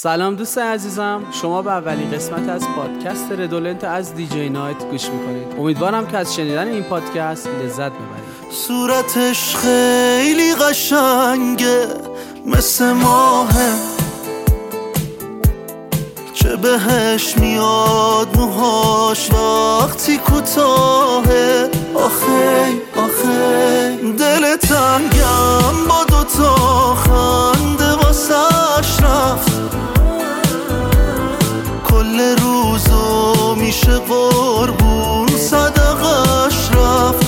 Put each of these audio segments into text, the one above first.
سلام دوست عزیزم، شما به اولین قسمت از پادکست ردولنت از دیجی نایت گوش میکنید. امیدوارم که از شنیدن این پادکست لذت ببرید. صورتش خیلی قشنگه مثل ماهه، چه بهش میاد موهاش وقتی کوتاهه. آخه دل تنگم با دوتا خنده واسش رفت، کل روزو میشه قربون صدقش رفت.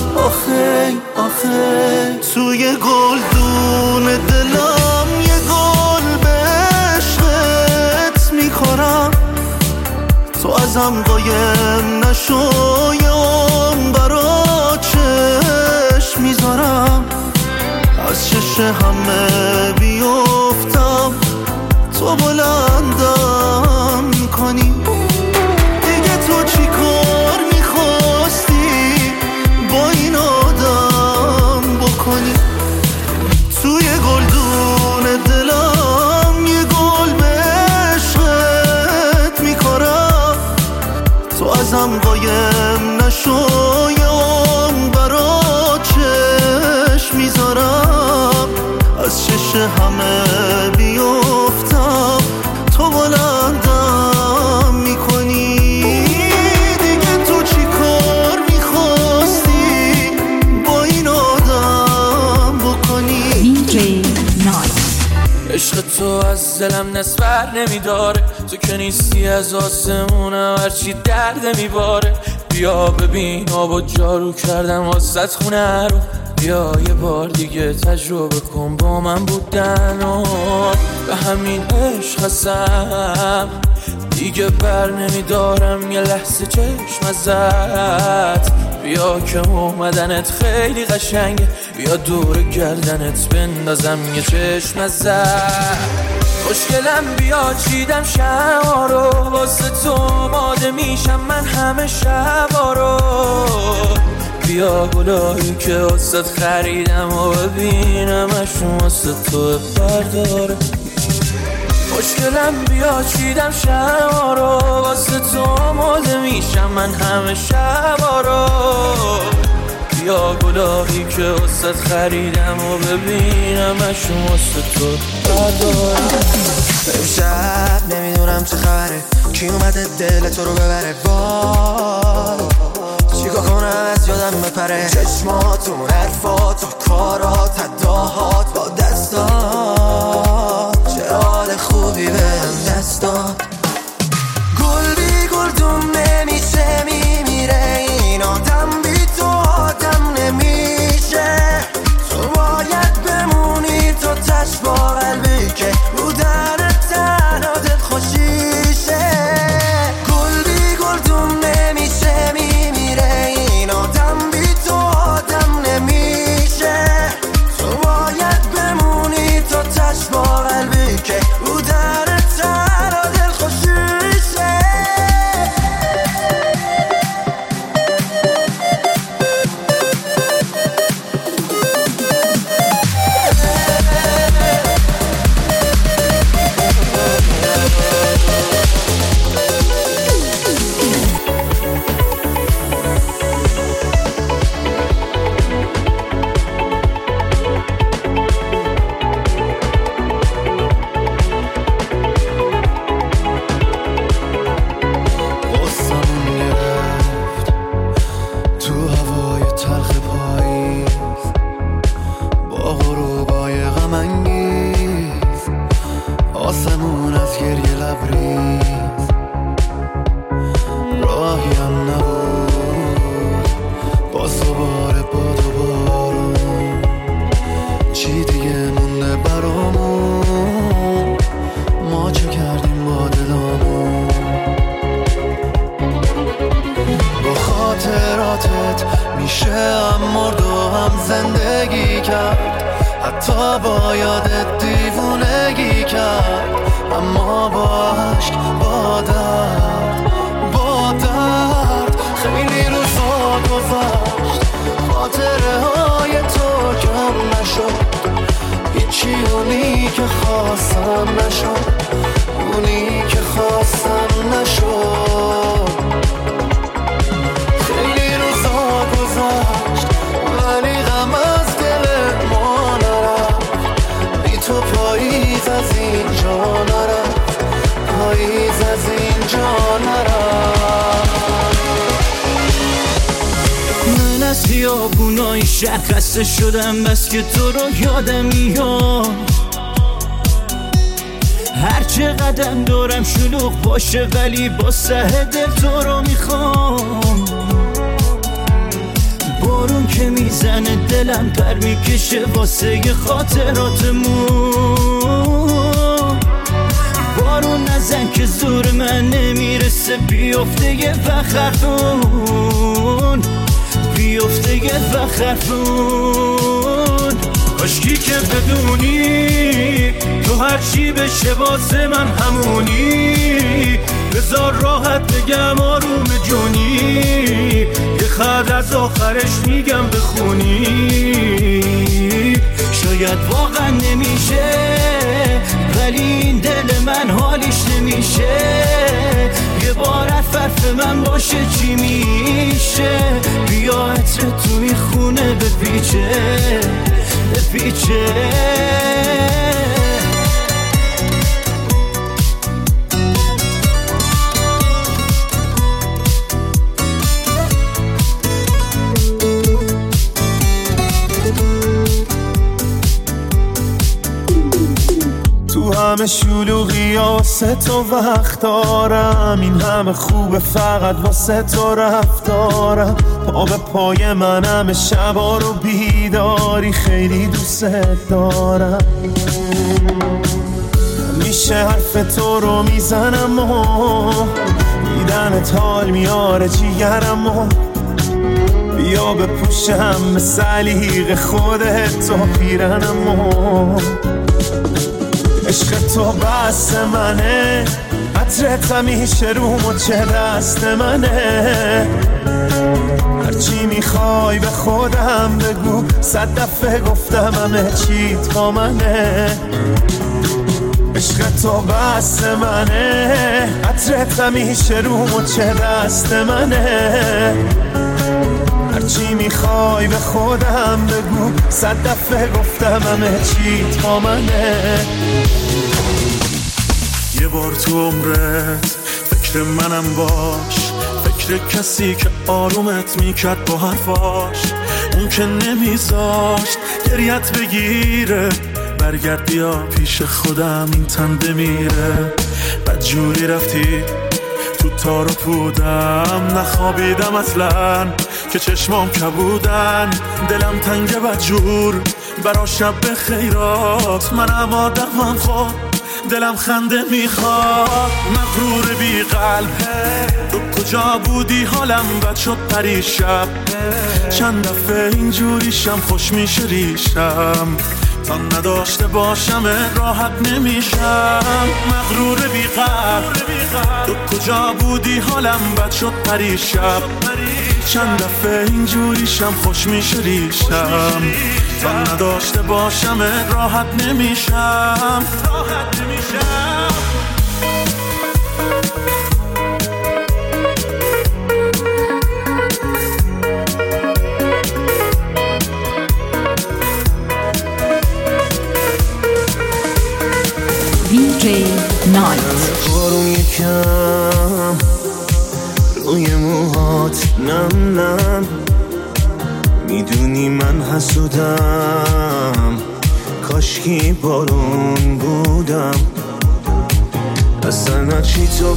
آخه توی گلدون دلم یه گل به عشقت میخورم، تو ازم قایم نشو یام برا چشم میذارم، از چش همه بیفتم تو بلندم میکنی. دیگه تو چی کار میخواستی با این آدم بکنی؟ توی گلدون دلم یه گل به عشقت میکارم، تو ازم قایم نشو یام برا چشم میذارم، از چش همه بیفتم تو بلندم میکنی. دیگه تو چی کار میخواستی با این آدم بکنی؟ دیجی نایت. عشق تو از دلم نسبر نمیداره، تو که نیستی از آسمونم هرچی درد میباره. بیا ببین آبا جارو کردم واسط خونه رو، بیا یه بار دیگه تجربه کن با من بودن و به همین عشق هستم دیگه بر نمیدارم یه لحظه چشم ازت. بیا که اومدنت خیلی قشنگه، بیا دور گردنت بندازم یه چشم ازت. خوشگلم بیا چیدم شما رو، واسه تو آماده میشم من همه شبا رو. بیا گلایی که واسه خریدم و ببینمشون واسه تو برداره. خوشگلم بیا چیدم شما رو، واسه تو آماده میشم من همه شبا رو. بیا گلایی که واسه خریدم و ببینمشون واسه تو برداره. امشب نمیدونم چه خبره، کی اومده دل تو رو ببره. وای چیکار کنم از یادم بپره، چشماتون، حرفات، کارات، اداهات با دستات، چه حال خوبی بهم دست داد. گل بی گلدون نمیشه میمیره، این آدم بی تو آدم نمیشه. تو باید بمونی تو تش با قلبی که بودن تنها دل خوشیشه. گل بی گلدون نمیشه میمیره، این آدم بی تو آدم نمیشه. تو باید بمونی تو تش با قلبی که بودن تنها دل خوشیشه. حتی با یادت دیوونگی کرد، اما با عشق با درد خیلی روزا گذشت، خاطره های تو کم نشد، هیچی اونی که خواستم نشد، اونی شهر خسته شدم بس که تو رو یادم میاد. هر چه قدم دارم شلوغ باشه ولی با سه دل تو رو میخوام. بارون که میزنه دلم پر میکشه واسه خاطراتمون. بارون نزن که زور من نمیرسه بیفته یه بخرفون، بیفته یه بخرفون. کاشکی که بدونی تو هرچی بشه واسه من همونی. بذار راحت بگم آروم جونی، یه خط از آخرش میگم بخونی. شاید واقعا نمیشه ولی این دل من حالیش نمیشه. یه بار حرف من باشه چی میشه؟ بیا عطر توی خونه بپیچه بپیچه. تو همه شلوغی واسه تو وقت دارم، این همه خوبه فقط واسه تو رفتارم. پا به پای من همه شبا رو بیداری، خیلی دوست دارم. میشه حرف تو رو میزنم و میدنت حال میاره جیگرم. بیا بپوشم به سلیق خودت تو پیرنم. عشق تو بس منه، عطرت همیشه رو مچ دست منه. هرچی میخوای به خودم بگو، 100 دفعه گفتم همه چیت با منه. عشق تو بس منه، عطرت همیشه رو مچ دست منه. هرچی میخوای به خودم بگو، 100 دفعه گفتم همه چیت با منه. یه بار تو عمرت فکر منم باش، فکر کسی که آرومت میکرد با حرفاش. اون که نمیذاشت گریت بگیره، برگرد بیا پیش خودم این تن بمیره. بدجوری رفتی تو تار و پودم، نخوابیدم اصلا که چشمام کبودن. دلم تنگ بدجور برا شب خیرات، منم آدمم خود دلم خنده میخواد. مغرور بی قلبه تو کجا بودی؟ حالم بد شد پریشب، چند دفعه اینجوریشم خوش میشه ریشم. تا نداشته باشم راحت نمیشم. مغرور بی قلب تو کجا بودی؟ حالم بد شد پریشب، چند دفعه اینجوریشم خوش میشه ریشم. تا نداشته باشم راحت نمیشم. DJ Night. آروم یکم روی موهات نم نم، میدونی من حسودم، کاشکی بارون بودم. اصلا چی تو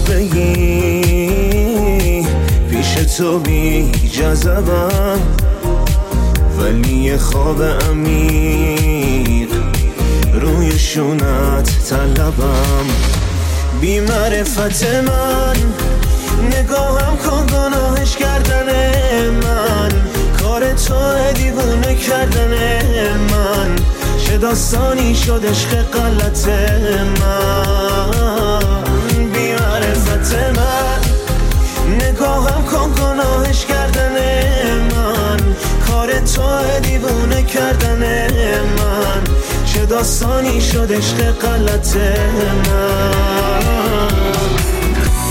بگی پیش تو بی جذبم، ولی یه خواب عمیق روی شونت طلبم. بی معرفت من نگاهم کن گناهش کردن من، کار تو دیوونه کردن من. چه داستانی شد عشق غلط من. بی معرفت من نگاهم کن گناهش کردن من، کار تو دیوونه کردن من. چه داستانی شد عشق غلط من. من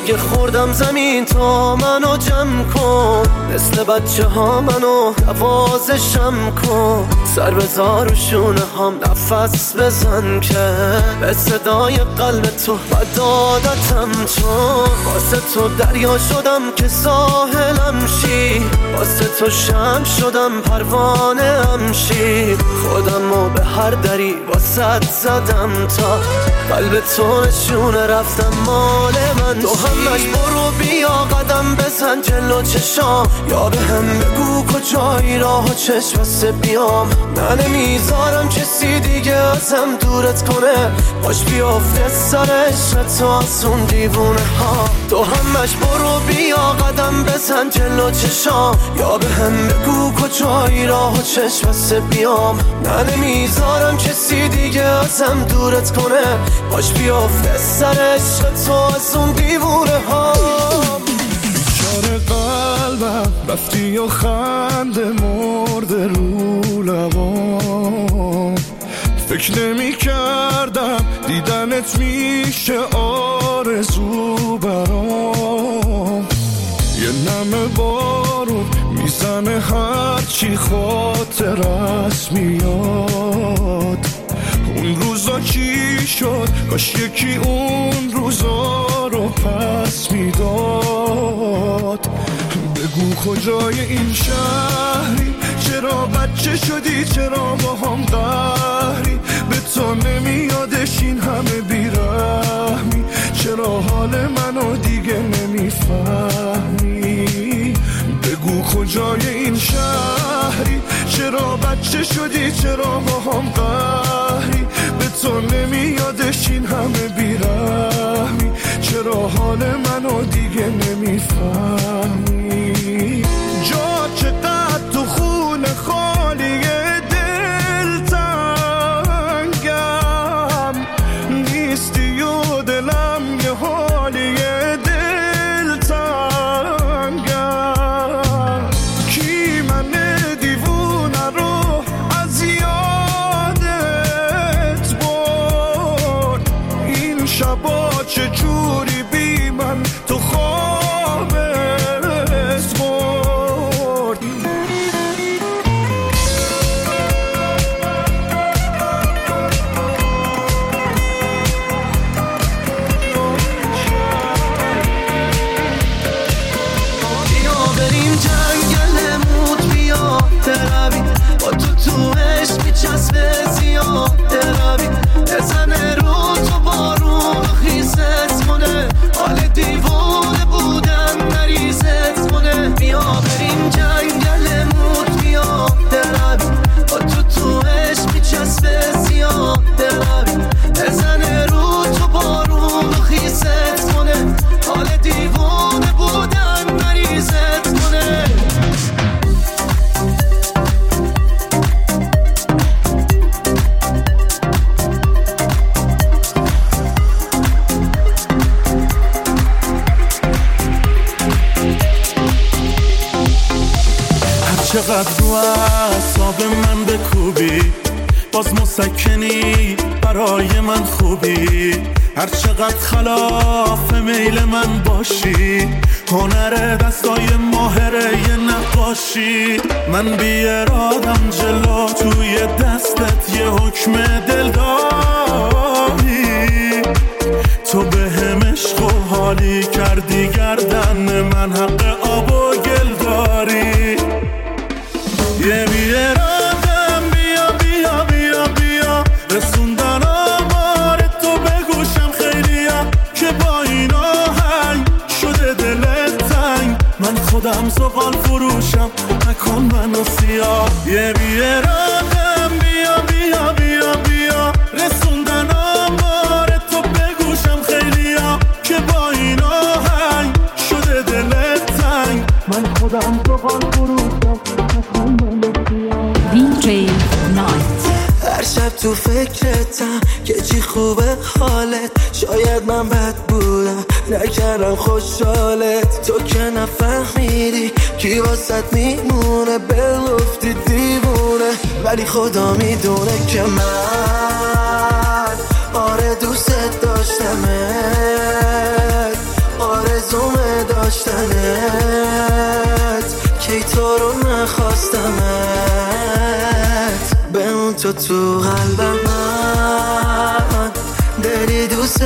اگه خوردم زمین تا منو جمع کن، مثل بچه ها منو نوازشم کن، سر بذار و شونه هم نفس بزن که به صدای قلب تو بدادتم، چون واسه تو دریا شدم که ساحلم شی، واسه تو شمع شدم پروانه هم شی، خودمو به هر دری واسه زدم تا قلب تو نشونه رفتم مال من. تو همش برو بیا قدم بزن جلو چشام، یا به هم بگو کجایی راه و چشم بسته بیام، من نمیذارم کسی دیگه ازم دورت کنه، باش بیافته سر عشق تو از اون دیوونه ها. تو همش برو بیا قدم بزن جلو چشام، یا به هم بگو کجایی راه و چشم بسته بیام، من نمیذارم کسی دیگه ازم دورت کنه، باش بیافته سر عشق تو از اون دیوونه ها. بیچاره قلبم رفتی و خنده مرده رو لبام، فکر نمی کردم دیدنت میشه آرزو برام، یه نم بارون میزنه هرچی خاطر است میاد، اون روزا چی شد کاش یکی اون روزا رو پس میداد. بگو کجای این شهری، چرا بچه شدی، چرا با هم قهری، به تو نمیادش این همه بیرحمی، چرا حال منو دیگه نمیفهمی. بگو کجای این شهری، چرا بچه شدی، چرا با هم قهری، به تو نمیادش این همه بیرحمی، چرا حال منو دیگه نمیفهمی. جا چقدر تو خون خالی دلتنگم، نیستی و دلم یه حالی دلتنگم، کی من دیوونه رو از یادت برد، این شبا چجوری بی من تو خوابت برد. بیا بریم جنگل موت، بیا تروی با تو عشق میچسبه زیاده روی، بزنه رو تو بارون و خیست کنه، حال دیوونه بودن مریضت کنه. بیا بریم جنگل موت، بیا تروی با تو عشق میچسبه زیاده روی، بزنه رو تو بارون و خیست کنه، حال دیوونه بودن مریضت کنه. چقدر رو اعصاب من بکوبی، باز مسکنی برای من خوبی، هر چقدر خلاف میل من باشی، هنر دستای ماهره یه نقاشی، من بی ارادم جلو توی دستت یه حکم دل داری، تو به هم عشق و حالی کردی گردن من، حق آب و گل داری، یه بی ارادم بیا بیا بیا بیا، رسوندن آمار تو بگوشم خیلیا، که با این آهنگ شده دلت تنگ، من خودم زغال فروشم نکن منو سیاه، یه بی ارادم بیا بیا بیا بیا، رسوندن آمار تو بگوشم خیلیا، که با این آهنگ شده دلت تنگ، من خودم زغال فروشم نکن منو سیاه. DJ Night. هر شب تو فکرتم که چی خوبه حالت، شاید من بد بودم نکردم خوشحالت، تو که نفهمیدی کی واسط میمونه، بگفتی دیوونه، ولی خدا میدونه که من آره دوست داشتمت، آره داشتنت کی تو رو نخواستمت بمون تو قلبم من دلی دوست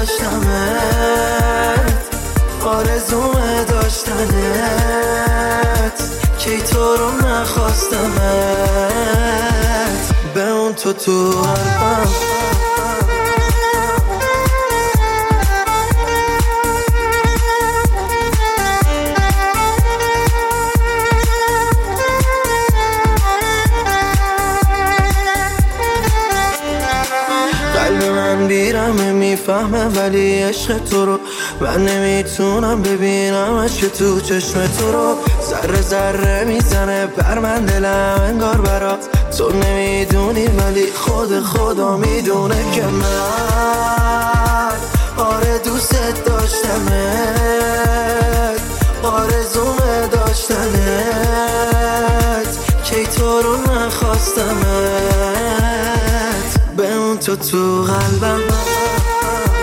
داشتمت آرزومه داشتنت کی تو رو نخواستمت بمون تو قلبم بیرمه میفهمه ولی عشق تو رو من نمیتونم ببینمش که تو چشم تو رو ذره ذره میزنه بر من دلم انگار برات تو نمیدونی ولی خدا میدونه که من آره دوست داشتمت آرزومه داشتنت کی تو رو نخواستمت بمون تو قلبم